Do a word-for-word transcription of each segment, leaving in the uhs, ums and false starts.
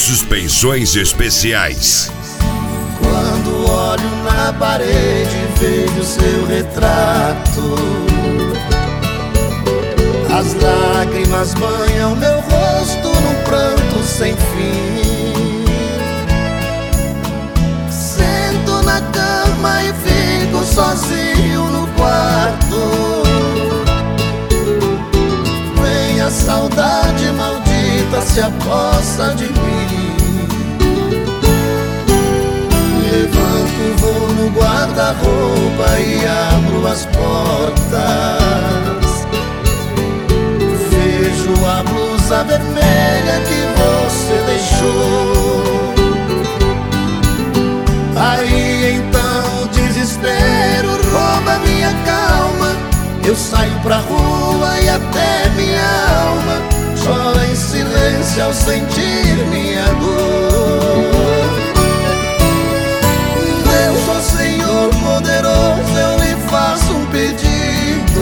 Suspensões Especiais. Quando olho na parede vejo seu retrato, as lágrimas banham meu rosto num pranto sem fim. Sento na cama e fico sozinho no quarto. Vem a saudade maldita, se aposta de mim. Levanto, vou no guarda-roupa e abro as portas. Vejo a blusa vermelha que você deixou. Aí então o desespero rouba minha calma. Eu saio pra rua e até minha alma chora em silêncio ao sentir minha dor. Deus, ó Senhor poderoso, eu lhe faço um pedido.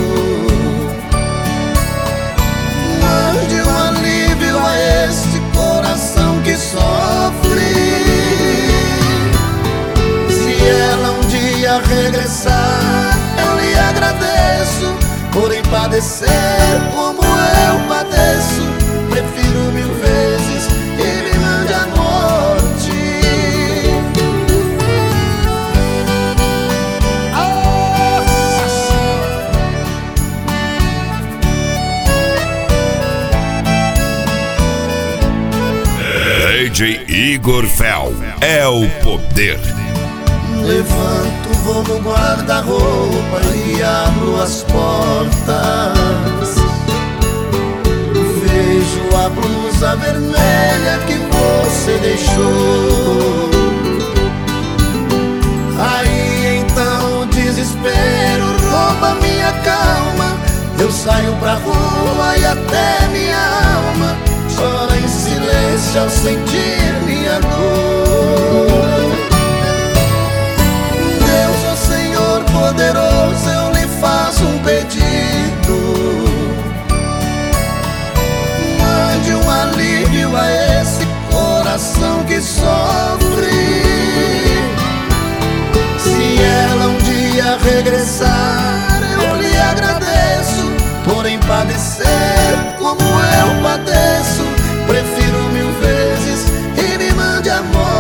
Mande um alívio a este coração que sofre. Se ela um dia regressar, eu lhe agradeço. Porém padecer como eu padeço, prefiro mil vezes que me mande a morte. D J Igor Fel é o poder. Levanto, vou no guarda-roupa e abro as portas. Vejo a blusa vermelha que você deixou. Aí então o desespero rouba minha calma. Eu saio pra rua e até minha alma chora em silêncio ao sentir minha dor. Deus, ó Senhor poderoso, eu lhe faço um pedido. Mande um alívio a esse coração que sofre. Se ela um dia regressar, eu lhe agradeço. Porém padecer como eu padeço, prefiro mil vezes que me mande a morte.